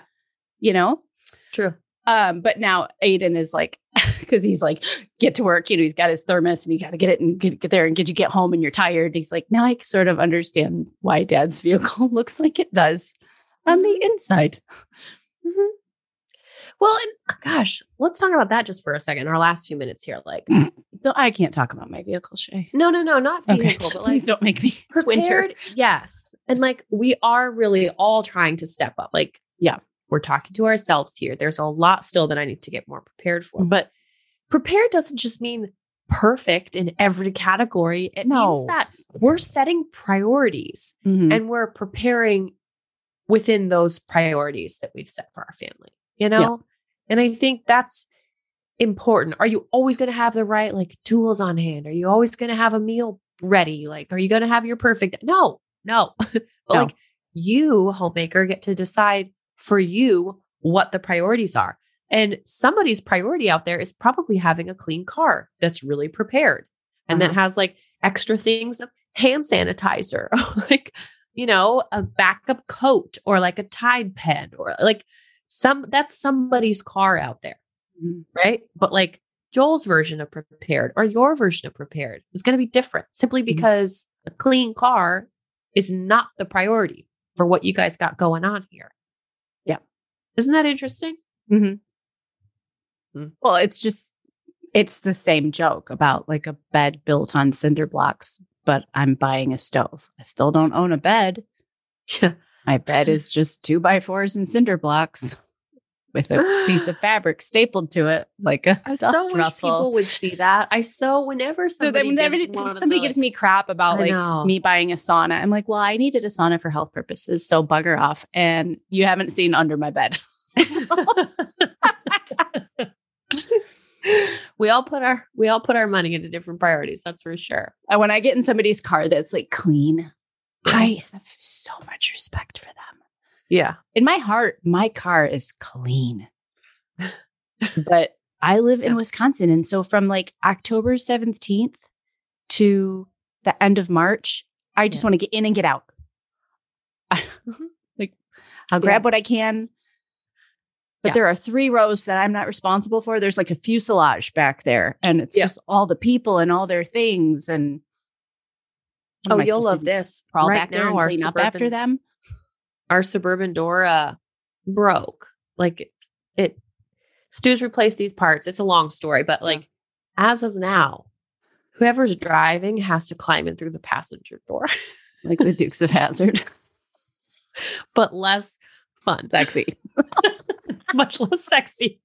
True. But now Aiden is like, because he's like, get to work, he's got his thermos and you got to get it and get there and get home and you're tired. He's like, now I sort of understand why Dad's vehicle looks like it does on the inside. Mm-hmm. Well, and gosh, let's talk about that just for a second. Our last few minutes here, I can't talk about my vehicle, Shay. No, not vehicle, but please don't make me prepared. Winter. Yes, and we are really all trying to step up. We're talking to ourselves here. There's a lot still that I need to get more prepared for, but prepared doesn't just mean perfect in every category. It means that we're setting priorities and we're preparing within those priorities that we've set for our family. And I think that's important. Are you always going to have the right tools on hand? Are you always going to have a meal ready? Are you going to have your perfect? No. But you, homemaker, get to decide for you what the priorities are. And somebody's priority out there is probably having a clean car that's really prepared and that has extra things of hand sanitizer, a backup coat or a Tide pen or that's somebody's car out there. Right. But Joel's version of prepared or your version of prepared is going to be different simply because a clean car is not the priority for what you guys got going on here. Yeah. Isn't that interesting? Mm-hmm. Well, it's the same joke about a bed built on cinder blocks, but I'm buying a stove. I still don't own a bed. My bed is just 2x4s and cinder blocks. with a piece of fabric stapled to it, like a I dust so wish ruffle. people would see that. Whenever somebody gives me crap about me buying a sauna, I'm like, well, I needed a sauna for health purposes, so bugger off. And you haven't seen under my bed. We all put our money into different priorities. That's for sure. And when I get in somebody's car that's like clean, I have so much respect for them. Yeah. In my heart, my car is clean. But I live in Wisconsin. And so from like October 17th to the end of March, I just want to get in and get out. Like I'll grab what I can. But there are 3 rows that I'm not responsible for. There's like a fuselage back there. And it's just all the people and all their things. And you'll love this. Crawl back there and clean up after them. Our Suburban door broke. Like Stu's replaced these parts. It's a long story, but like as of now, whoever's driving has to climb in through the passenger door. Like the Dukes of Hazzard. But less fun. Sexy. Much less sexy.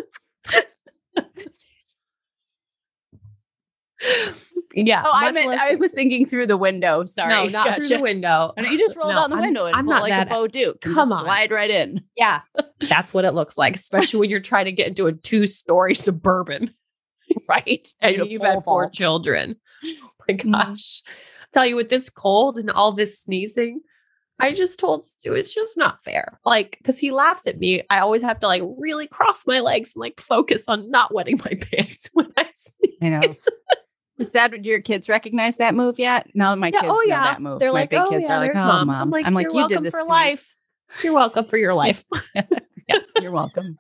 Yeah. Oh, I was thinking through the window. Sorry. No, not through the window. And you just roll down the window and I'm pull not like that a Bo Duke. Come on. Slide right in. Yeah. That's what it looks like, especially when you're trying to get into a 2-story Suburban. Right. And you've had 4 children. Oh my gosh. Tell you, with this cold and all this sneezing, I just told Stu it's just not fair. Like, because he laughs at me. I always have to like really cross my legs and like focus on not wetting my pants when I sneeze. I know. Do your kids recognize that move yet? No, my kids know that move. They're like, my big kids are like, oh, Mom. I'm like, you did this for to life. Me. You're welcome for your life. Yeah, you're welcome.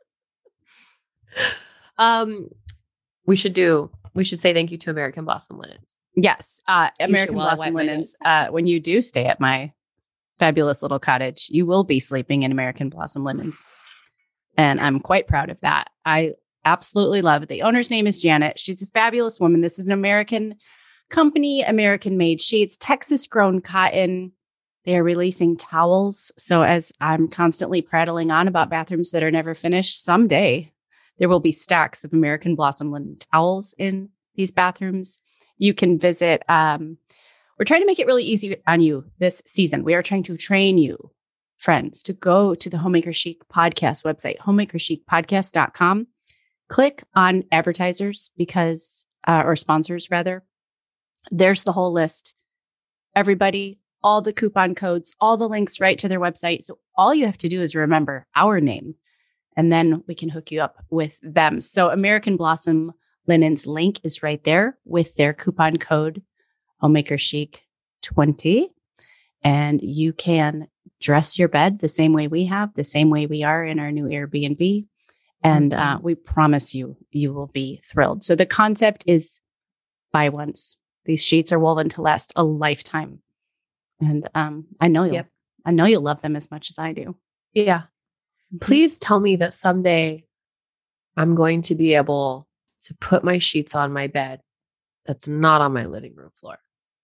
We should say thank you to American Blossom Linens. Yes. American Blossom Linens. When you do stay at my fabulous little cottage, you will be sleeping in American Blossom Linens. And I'm quite proud of that. I absolutely love it. The owner's name is Janet. She's a fabulous woman. This is an American company, American made sheets, Texas grown cotton. They are releasing towels. So as I'm constantly prattling on about bathrooms that are never finished, someday there will be stacks of American Blossom linen towels in these bathrooms. You can visit. We're trying to make it really easy on you this season. We are trying to train you, friends, to go to the Homemaker Chic podcast website, homemakerchicpodcast.com. Click on advertisers or sponsors rather. There's the whole list. Everybody, all the coupon codes, all the links right to their website. So all you have to do is remember our name, and then we can hook you up with them. So American Blossom Linens link is right there with their coupon code Homemaker Chic 20. And you can dress your bed the same way we have, the same way we are in our new Airbnb. And we promise you will be thrilled. So the concept is buy once. These sheets are woven to last a lifetime. And I know you'll love them as much as I do. Yeah. Please tell me that someday I'm going to be able to put my sheets on my bed that's not on my living room floor.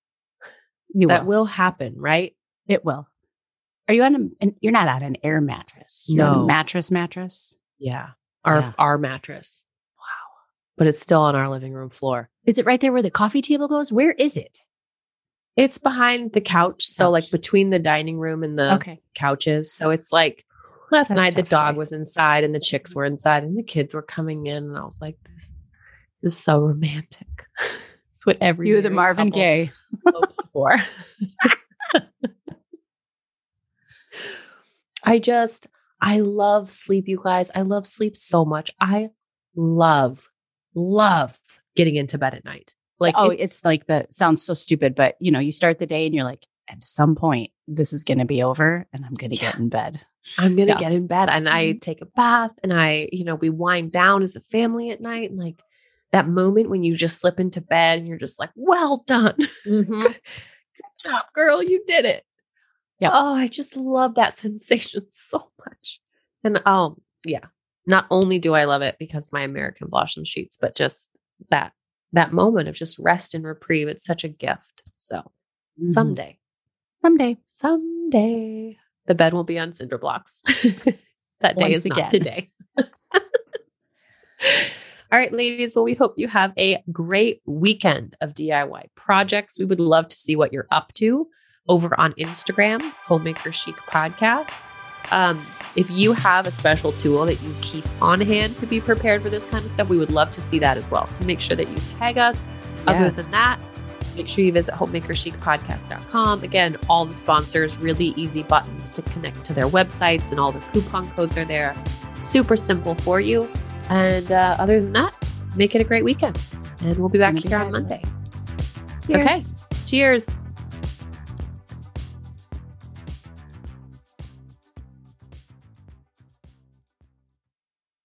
That will happen, right? It will. Are you you're not on an air mattress? You're on a mattress? Yeah. Our mattress. Wow. But it's still on our living room floor. Is it right there where the coffee table goes? Where is it? It's behind the couch. So like between the dining room and the couches. So it's like last night the dog was inside and the chicks were inside and the kids were coming in. And I was like, this is so romantic. It's what you the Marvin Gaye hopes for. I love sleep, you guys. I love sleep so much. I love getting into bed at night. Like, it's like sounds so stupid, but you start the day and you're like, at some point, this is going to be over and I'm going to get in bed. I'm going to get in bed and I take a bath and we wind down as a family at night. And like that moment when you just slip into bed and you're just like, well done. Mm-hmm. Good job, girl. You did it. Yep. Oh, I just love that sensation so much. And not only do I love it because of my American Blossom sheets, but just that moment of just rest and reprieve. It's such a gift. So someday, the bed will be on cinder blocks. That day Once is again. not today. All right, ladies. Well, we hope you have a great weekend of DIY projects. We would love to see what you're up to over on Instagram, Homemaker Chic Podcast. If you have a special tool that you keep on hand to be prepared for this kind of stuff, we would love to see that as well. So make sure that you tag us. Other than that, make sure you visit homemakerchicpodcast.com. Again, all the sponsors, really easy buttons to connect to their websites, and all the coupon codes are there. Super simple for you. And other than that, make it a great weekend. And we'll be back here on Monday. Cheers. Okay. Cheers.